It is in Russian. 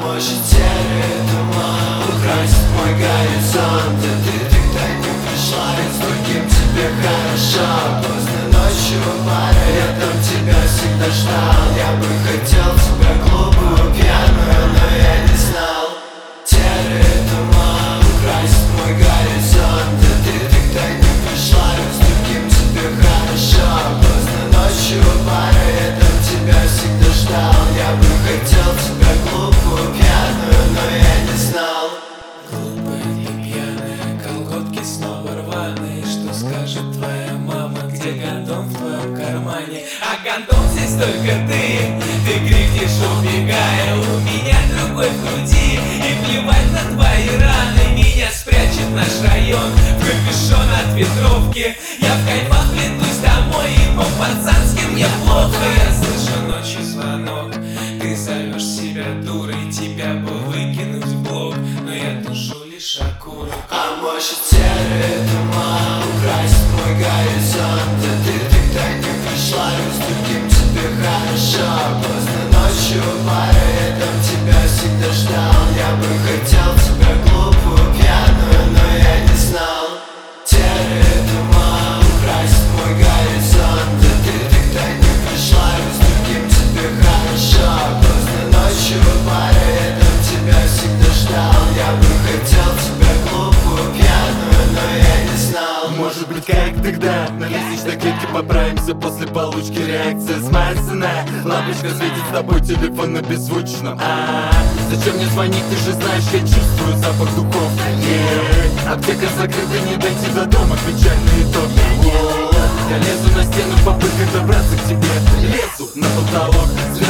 может серые дома украсит мой горизонт. Да ты тогда не пришла, ведь с другим тебе хорошо. Поздно ночью у бара я там тебя всегда ждал. Я бы хотел тебя глупую, пьяную, но я не знал. Серые дома украсит мой горизонт. Да ты тогда не пришла, ведь с другим тебе хорошо. Поздно ночью у бара я там тебя всегда ждал. Я бы хотел тебя глупую, пьяную, но я не знал. Глупая и пьяная, колготки снова рваные. Что скажет твоя мама, где гондон в твоем кармане? А гондон здесь только ты крикнешь, убегая. У меня другой в груди, и плевать на твои раны. Меня спрячет наш район в капюшон от ветровки. Я в кайфах плетусь домой, и по-пацански мне плохо. Я слышу ночью звонок, ты зовешь себя дурой. Тебя бы выкинуть в блок, но я тушу лишь окурок. А может серые дома украсит мой горизонт. Да ты тогда не пришла, ведь с другим тебе хорошо. Поздно ночью у бара я там тебя всегда ждал. Я бы хотел тебя глупую, пьяную, но я не знал. Серые дома украсит мой горизонт. Да ты тогда не пришла, ведь с другим тебе хорошо. Поздно ночью у бара я там тебя всегда ждал. Я бы хотел тебя глупую, пьяную, но я не знал. Может быть, как тогда на лестничной клетке поправимся после получки. Реакция смазанная, лампочка светит с тобой, телефон на беззвучном. Зачем мне звонить, ты же знаешь, я чувствую запах духов. Аптека закрыта, не дойти до дома, печальный итог. Я лезу на стену в попытках добраться к тебе, лезу на потолок.